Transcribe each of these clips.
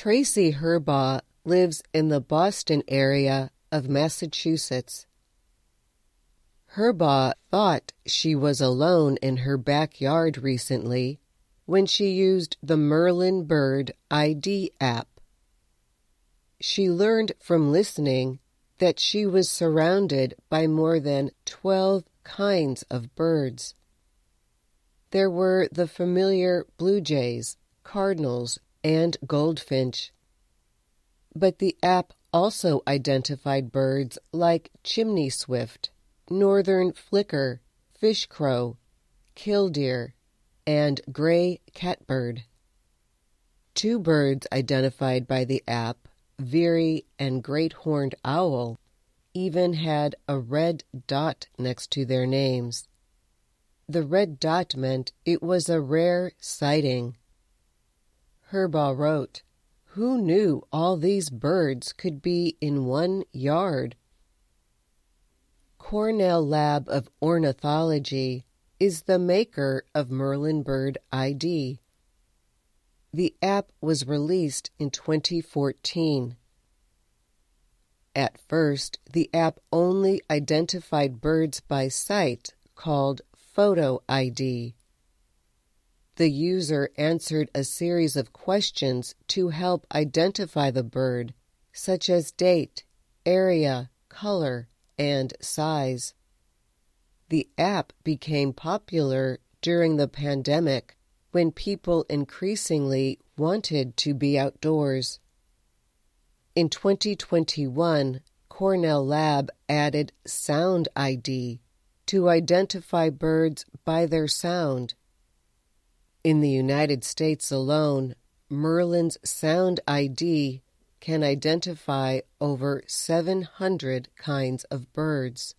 Tracy Herbaugh lives in the Boston area of Massachusetts. Herbaugh thought she was alone in her backyard recently when she used the Merlin Bird ID app. She learned from listening that she was surrounded by more than 12 kinds of birds. There were the familiar blue jays, cardinals, and goldfinch. But the app also identified birds like chimney swift, northern flicker, fish crow, killdeer, and gray catbird. 2 birds identified by the app, veery and great horned owl, even had a red dot next to their names. The red dot meant it was a rare sighting. Herbaugh wrote, "Who knew all these birds could be in one yard?" Cornell Lab of Ornithology is the maker of Merlin Bird ID. The app was released in 2014. At first, the app only identified birds by sight, called Photo ID. The user answered a series of questions to help identify the bird, such as date, area, color, and size. The app became popular during the pandemic when people increasingly wanted to be outdoors. In 2021, Cornell Lab added Sound ID to identify birds by their sound. In the United States alone, Merlin's Sound ID can identify over 700 kinds of birds.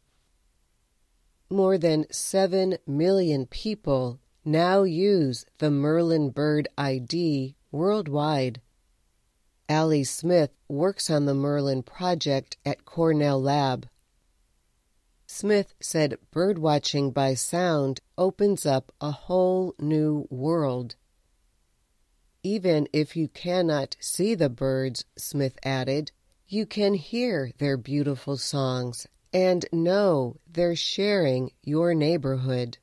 More than 7 million people now use the Merlin Bird ID worldwide. Allie Smith works on the Merlin project at Cornell Lab. Smith said birdwatching by sound opens up a whole new world. Even if you cannot see the birds, Smith added, you can hear their beautiful songs and know they're sharing your neighborhood.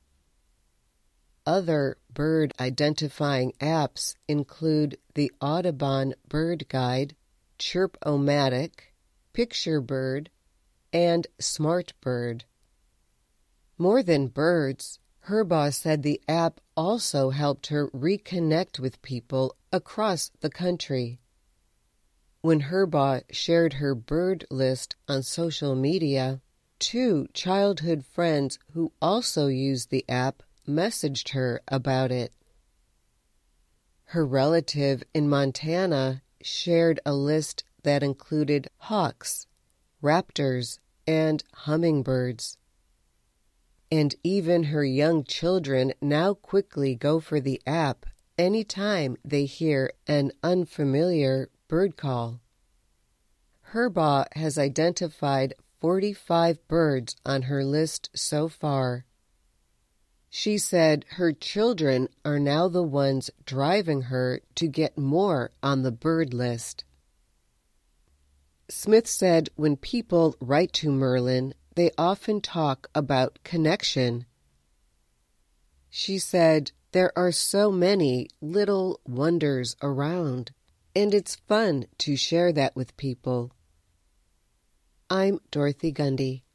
Other bird identifying apps include the Audubon Bird Guide, Chirp-O-Matic, Picturebird, and SmartBird. More than birds, Herbaugh said the app also helped her reconnect with people across the country. When Herbaugh shared her bird list on social media, 2 childhood friends who also used the app messaged her about it. Her relative in Montana shared a list that included hawks, raptors, and hummingbirds. And even her young children now quickly go for the app anytime they hear an unfamiliar bird call. Herbaugh has identified 45 birds on her list so far. She said her children are now the ones driving her to get more on the bird list. Smith said when people write to Merlin, they often talk about connection. She said there are so many little wonders around, and it's fun to share that with people. I'm Dorothy Gundy.